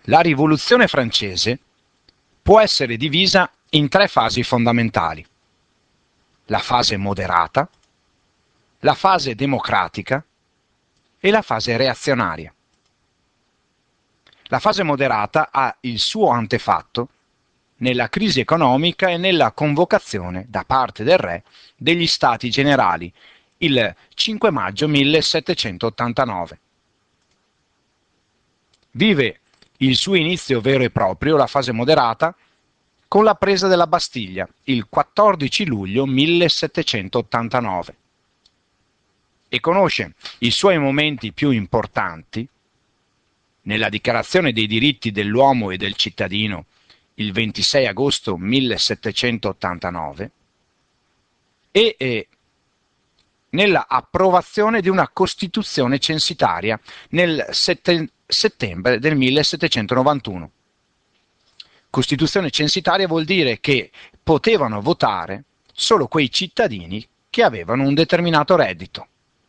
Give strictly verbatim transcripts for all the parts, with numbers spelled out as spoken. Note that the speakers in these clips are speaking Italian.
La rivoluzione francese può essere divisa in tre fasi fondamentali: la fase moderata, la fase democratica e la fase reazionaria. La fase moderata ha il suo antefatto nella crisi economica e nella convocazione da parte del re degli Stati Generali il cinque maggio millesettecentottantanove. Vive il suo inizio vero e proprio, la fase moderata, con la presa della Bastiglia il quattordici luglio millesettecentottantanove e conosce i suoi momenti più importanti nella Dichiarazione dei diritti dell'uomo e del cittadino il ventisei agosto millesettecentottantanove e eh, nella approvazione di una Costituzione censitaria nel sette settembre del millesettecentonovantuno. Costituzione censitaria vuol dire che potevano votare solo quei cittadini che avevano un determinato reddito.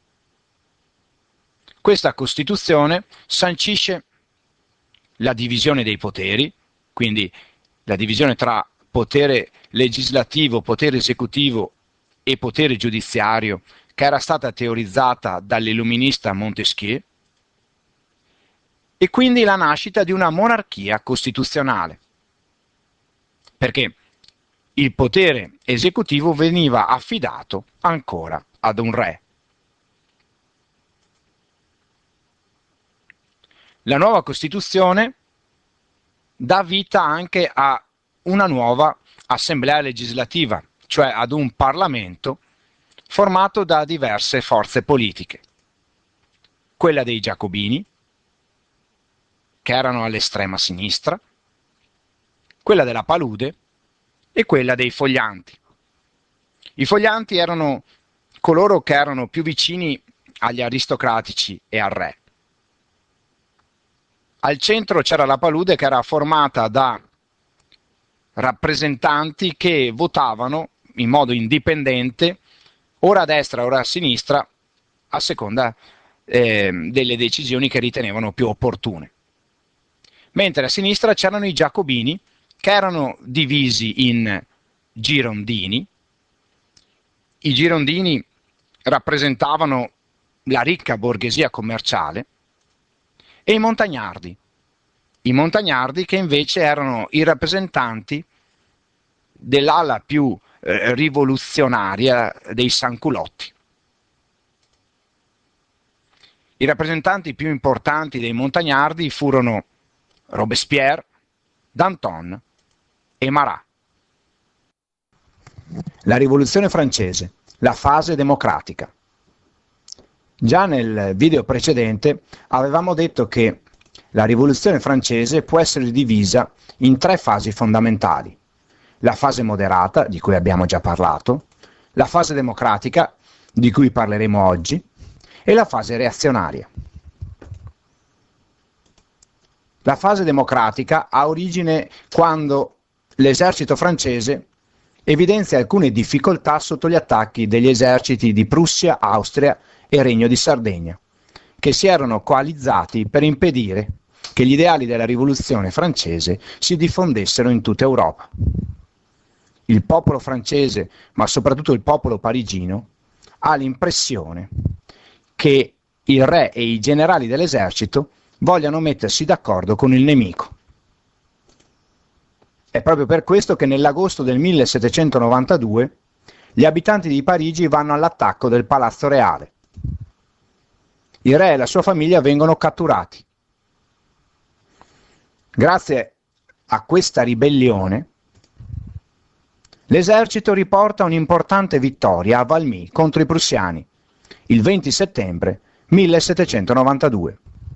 Questa Costituzione sancisce la divisione dei poteri, quindi la divisione tra potere legislativo, potere esecutivo e potere giudiziario, che era stata teorizzata dall'illuminista Montesquieu, e quindi la nascita di una monarchia costituzionale, perché il potere esecutivo veniva affidato ancora ad un re. La nuova Costituzione dà vita anche a una nuova assemblea legislativa, cioè ad un Parlamento formato da diverse forze politiche. Quella dei Giacobini, che erano all'estrema sinistra, quella della Palude e quella dei Foglianti. I Foglianti erano coloro che erano più vicini agli aristocratici e al re. Al centro c'era la Palude, che era formata da rappresentanti che votavano in modo indipendente, ora a destra, ora a sinistra, a seconda eh, delle decisioni che ritenevano più opportune. Mentre a sinistra c'erano i Giacobini, che erano divisi in girondini. I girondini rappresentavano la ricca borghesia commerciale, e i montagnardi. I montagnardi che invece erano i rappresentanti dell'ala più eh, rivoluzionaria dei sanculotti. I rappresentanti più importanti dei montagnardi furono Robespierre, Danton e Marat. La rivoluzione francese, la fase democratica. Già nel video precedente avevamo detto che la rivoluzione francese può essere divisa in tre fasi fondamentali: la fase moderata, di cui abbiamo già parlato, la fase democratica, di cui parleremo oggi, e la fase reazionaria. La fase democratica ha origine quando l'esercito francese evidenzia alcune difficoltà sotto gli attacchi degli eserciti di Prussia, Austria e Regno di Sardegna, che si erano coalizzati per impedire che gli ideali della rivoluzione francese si diffondessero in tutta Europa. Il popolo francese, ma soprattutto il popolo parigino, ha l'impressione che il re e i generali dell'esercito vogliano mettersi d'accordo con il nemico. È proprio per questo che nell'agosto del millesettecentonovantadue gli abitanti di Parigi vanno all'attacco del Palazzo Reale. Il re e la sua famiglia vengono catturati. Grazie a questa ribellione, l'esercito riporta un'importante vittoria a Valmy contro i prussiani il venti settembre millesettecentonovantadue.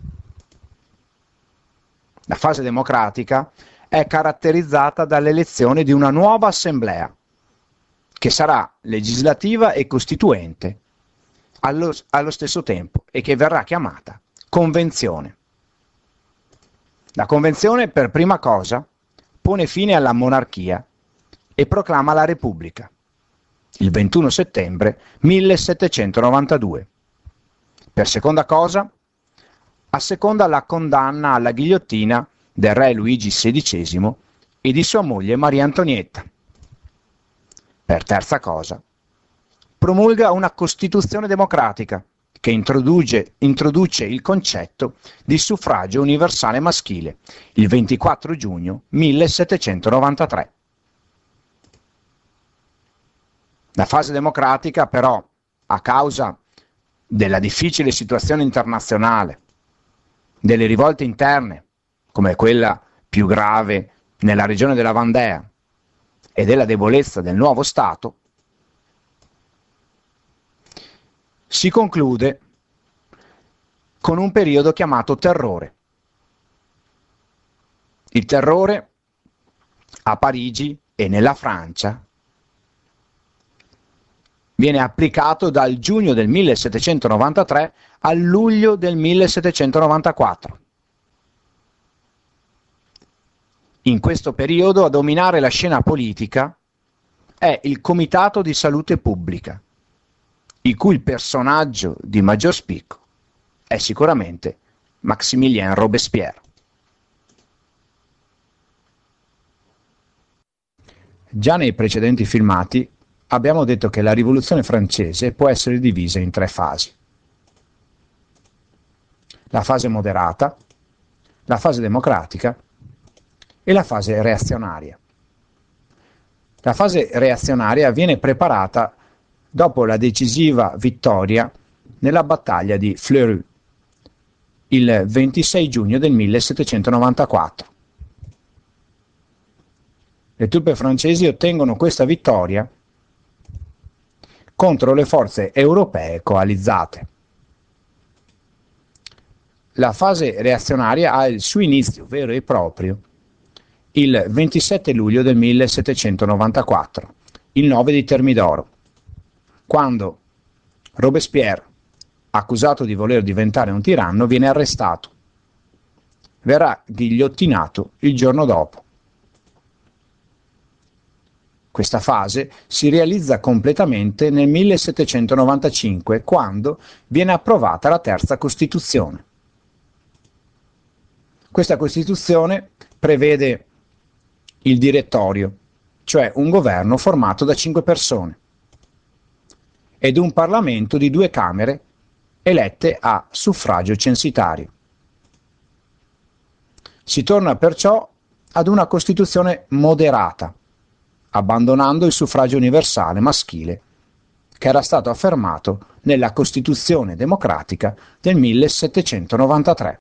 La fase democratica è caratterizzata dall'elezione di una nuova assemblea, che sarà legislativa e costituente allo, allo stesso tempo e che verrà chiamata convenzione. La convenzione, per prima cosa, pone fine alla monarchia e proclama la Repubblica il ventuno settembre millesettecentonovantadue. Per seconda cosa, asseconda la condanna alla ghigliottina del re Luigi sedicesimo e di sua moglie Maria Antonietta. Per terza cosa, promulga una Costituzione democratica che introduce, introduce il concetto di suffragio universale maschile il ventiquattro giugno millesettecentonovantatré. La fase democratica, però, a causa della difficile situazione internazionale, delle rivolte interne, come quella più grave nella regione della Vandea, e della debolezza del nuovo Stato, si conclude con un periodo chiamato terrore. Il terrore a Parigi e nella Francia viene applicato dal giugno del millesettecentonovantatré al luglio del millesettecentonovantaquattro. In questo periodo a dominare la scena politica è il Comitato di Salute Pubblica, il cui personaggio di maggior spicco è sicuramente Maximilien Robespierre. Già nei precedenti filmati abbiamo detto che la Rivoluzione francese può essere divisa in tre fasi. La fase moderata, la fase democratica e la fase reazionaria. La fase reazionaria viene preparata dopo la decisiva vittoria nella battaglia di Fleurus, il ventisei giugno del millesettecentonovantaquattro. Le truppe francesi ottengono questa vittoria contro le forze europee coalizzate. La fase reazionaria ha il suo inizio vero e proprio il ventisette luglio del millesettecentonovantaquattro, il nove di Termidoro, quando Robespierre, accusato di voler diventare un tiranno, viene arrestato. Verrà ghigliottinato il giorno dopo. Questa fase si realizza completamente nel millesettecentonovantacinque, quando viene approvata la terza Costituzione. Questa Costituzione prevede il direttorio, cioè un governo formato da cinque persone, ed un Parlamento di due Camere elette a suffragio censitario. Si torna perciò ad una Costituzione moderata, abbandonando il suffragio universale maschile che era stato affermato nella Costituzione democratica del millesettecentonovantatré.